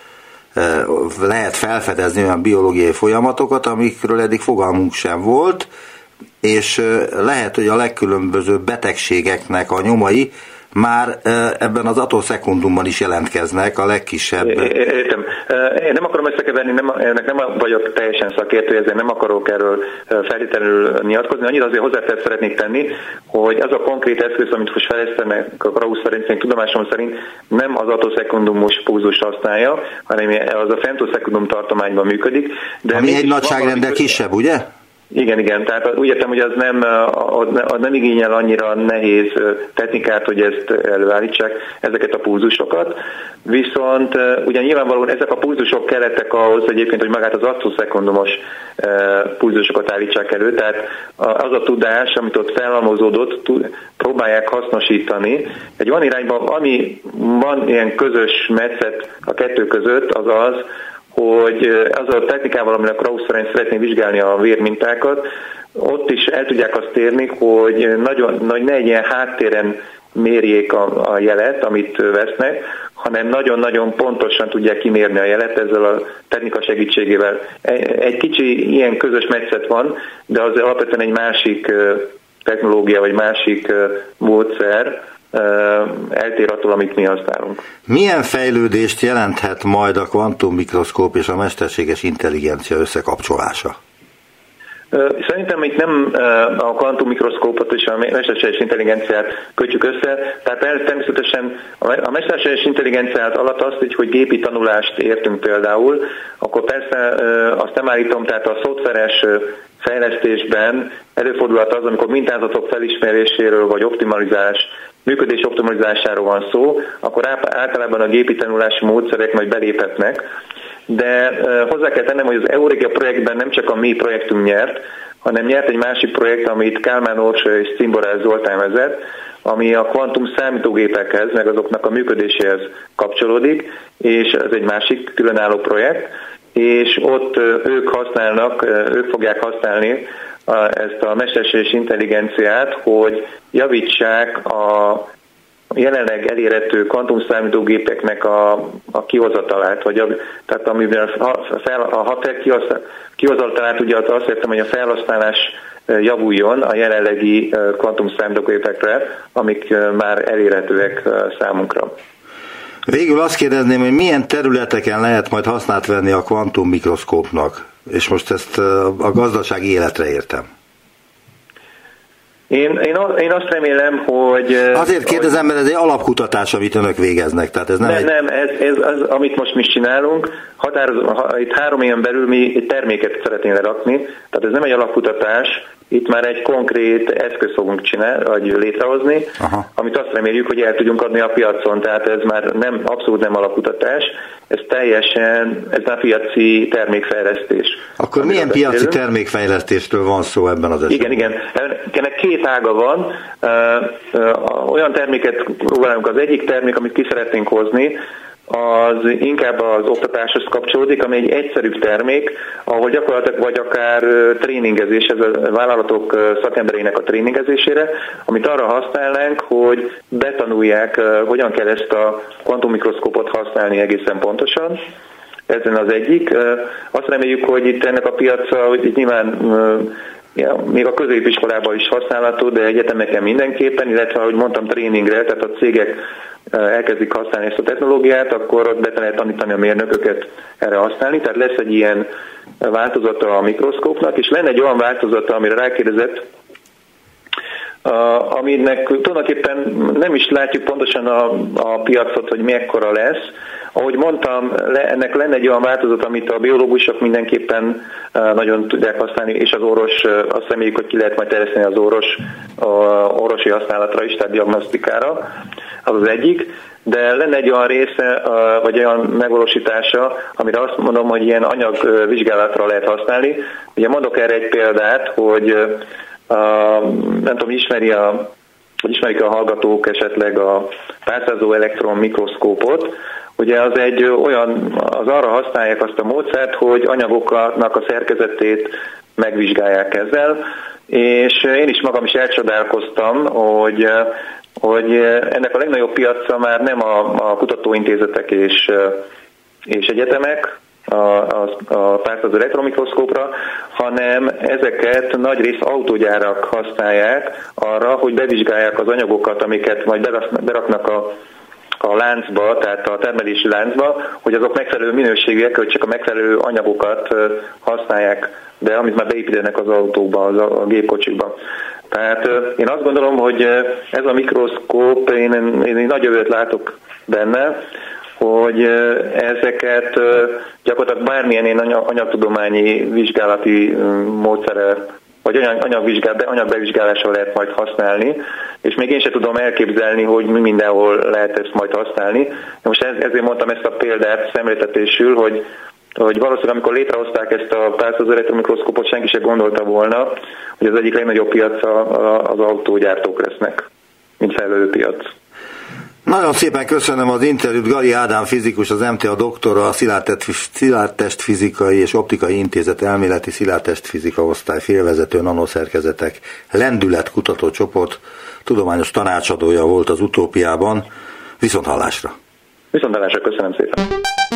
[SPEAKER 5] lehet felfedezni olyan biológiai folyamatokat, amikről eddig fogalmunk sem volt, és lehet, hogy a legkülönbözőbb betegségeknek a nyomai már ebben az atoszekundumban is jelentkeznek, a legkisebb.
[SPEAKER 4] Értem. Én nem akarom összekeverni, nem, ennek nem vagyok teljesen szakértő, ezért nem akarok erről feltétlenül nyilatkozni. Annyira azért hozzátett szeretnék tenni, hogy az a konkrét eszköz, amit most fejlesztenek a Krausz szerint, tudomásom szerint nem az atoszekundumos pulzus használja, hanem az a femtoszekundum tartományban működik. De
[SPEAKER 5] ami egy nagyságrendel kisebb, ugye?
[SPEAKER 4] Igen, igen, tehát úgy értem, hogy az nem, az nem igényel annyira nehéz technikát, hogy ezt előállítsák, ezeket a pulzusokat, viszont ugye nyilvánvalóan ezek a pulzusok kellettek ahhoz egyébként, hogy magát az atoszekundumos pulzusokat állítsák elő, tehát az a tudás, amit ott felhalmozódott, próbálják hasznosítani. Egy van irányban, ami van ilyen közös metszet a kettő között, az az, hogy az a technikával, amire a Krausz szerint szeretné vizsgálni a vérmintákat, ott is el tudják azt érni, hogy nagyon, nagy ne egy ilyen háttéren mérjék a, a jelet, amit vesznek, hanem nagyon-nagyon pontosan tudják kimérni a jelet ezzel a technika segítségével. Egy kicsi ilyen közös metszet van, de az alapvetően egy másik technológia, vagy másik módszer, eltér attól, amit mi használunk.
[SPEAKER 5] Milyen fejlődést jelenthet majd a kvantummikroszkóp és a mesterséges intelligencia összekapcsolása?
[SPEAKER 4] Szerintem itt nem a kvantummikroszkópot és a mesterséges intelligenciát kötjük össze, tehát természetesen a mesterséges intelligenciát alatt azt, hogy gépi tanulást értünk például, akkor persze azt nem állítom, tehát a szoftveres fejlesztésben előfordulhat az, amikor mintázatok felismeréséről vagy optimalizálás, működés optimalizásáról van szó, akkor általában a gépi tanulási módszerek majd beléphetnek. De hozzá kell tennem, hogy az Eurégia projektben nem csak a mi projektünk nyert, hanem nyert egy másik projekt, amit Kálmán Orsolya és Cimborás Zoltán vezet, ami a kvantum számítógépekhez, meg azoknak a működéséhez kapcsolódik, és ez egy másik különálló projekt, és ott ők használnak, ők fogják használni ezt a mesterséges intelligenciát, hogy javítsák a jelenleg elérhető kvantumszámítógépeknek a, a kihozatalát, vagy a, tehát amivel a, fel, a hat kihozatalát, ugye azt értem, hogy a felhasználás javuljon a jelenlegi kvantumszámítógépekre, amik már elérhetőek számunkra.
[SPEAKER 5] Végül azt kérdezném, hogy milyen területeken lehet majd hasznát venni a kvantummikroszkópnak, és most ezt a gazdasági életre értem.
[SPEAKER 4] Én, én, én azt remélem, hogy...
[SPEAKER 5] Azért kérdezem, mert ez egy alapkutatás, amit önök végeznek. Tehát ez nem,
[SPEAKER 4] nem,
[SPEAKER 5] egy...
[SPEAKER 4] nem ez, ez az, amit most mi csinálunk. Határoz, ha, itt három éven belül mi egy terméket szeretnénk lerakni, tehát ez nem egy alapkutatás, itt már egy konkrét eszközt fogunk csinálni, vagy létrehozni, aha, amit azt reméljük, hogy el tudjunk adni a piacon, tehát ez már nem, abszolút nem alapkutatás, ez teljesen, ez már piaci termékfejlesztés.
[SPEAKER 5] Akkor milyen piaci beszélünk. termékfejlesztésről van szó ebben az esetben?
[SPEAKER 4] Igen, igen. Ennek két ága van. Olyan terméket próbálunk, az egyik termék, amit ki szeretnénk hozni, az inkább az oktatáshoz kapcsolódik, ami egy egyszerűbb termék, ahol gyakorlatilag vagy akár tréningezés, ez a vállalatok szakembereinek a tréningezésére, amit arra használnánk, hogy betanulják, hogyan kell ezt a kvantummikroszkópot használni egészen pontosan. Ez az egyik. Azt reméljük, hogy itt ennek a piaca, hogy itt nyilván ja, még a középiskolában is használható, de egyetemeken mindenképpen, illetve ahogy mondtam, tréningre, tehát a cégek elkezdik használni ezt a technológiát, akkor ott be lehet tanítani a mérnököket erre használni, tehát lesz egy ilyen változata a mikroszkópnak, és lenne egy olyan változata, amire rákérdezett, Uh, aminek tulajdonképpen nem is látjuk pontosan a, a piacot, hogy mekkora lesz. Ahogy mondtam, le, ennek lenne egy olyan változat, amit a biológusok mindenképpen uh, nagyon tudják használni, és az orvos, uh, azt reméljük, hogy ki lehet majd terjeszteni az orvos, uh, orvosi használatra is, tehát diagnosztikára, az az egyik. De lenne egy olyan része, uh, vagy olyan megvalósítása, amire azt mondom, hogy ilyen anyagvizsgálatra lehet használni. Ugye mondok erre egy példát, hogy uh, Uh, nem tudom, ismeri a, vagy ismerik a hallgatók esetleg a pálcázó elektron mikroszkópot. Ugye az egy olyan, az arra használják azt a módszert, hogy anyagoknak a szerkezetét megvizsgálják ezzel, és én is magam is elcsodálkoztam, hogy, hogy ennek a legnagyobb piaca már nem a, a kutatóintézetek és, és egyetemek, a, a, a pálcázó elektromikroszkópra, hanem ezeket nagyrészt autógyárak használják arra, hogy bevizsgálják az anyagokat, amiket majd beraknak a, a láncba, tehát a termelési láncba, hogy azok megfelelő minőségűek, hogy csak a megfelelő anyagokat használják be, amit már beépítenek az autóba, az a, a gépkocsikba. Tehát én azt gondolom, hogy ez a mikroszkóp, én, én, én nagy jövőt látok benne, hogy ezeket gyakorlatilag bármilyen én anyagtudományi vizsgálati módszere, vagy anyagbevizsgálással lehet majd használni, és még én sem tudom elképzelni, hogy mi mindenhol lehet ezt majd használni. Most ezért mondtam ezt a példát szemléltetésül, hogy, hogy valószínűleg amikor létrehozták ezt a pálcázó elektromikroszkópot, senki sem gondolta volna, hogy az egyik legnagyobb piaca az autógyártók lesznek, mint felvevőpiac.
[SPEAKER 5] Nagyon szépen köszönöm az interjút. Gari Ádám fizikus, az em té á doktora, a Szilárdtestfizikai és Optikai Intézet elméleti szilárdtestfizika osztály félvezető, nanoszerkezetek lendületkutató csoport tudományos tanácsadója volt az Utópiában. Viszont hallásra!
[SPEAKER 4] Viszont hallásra, köszönöm szépen!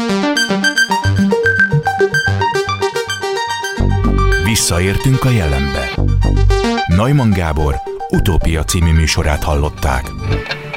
[SPEAKER 1] Visszaértünk a jelenbe. Neumann Gábor Utópia című műsorát hallották.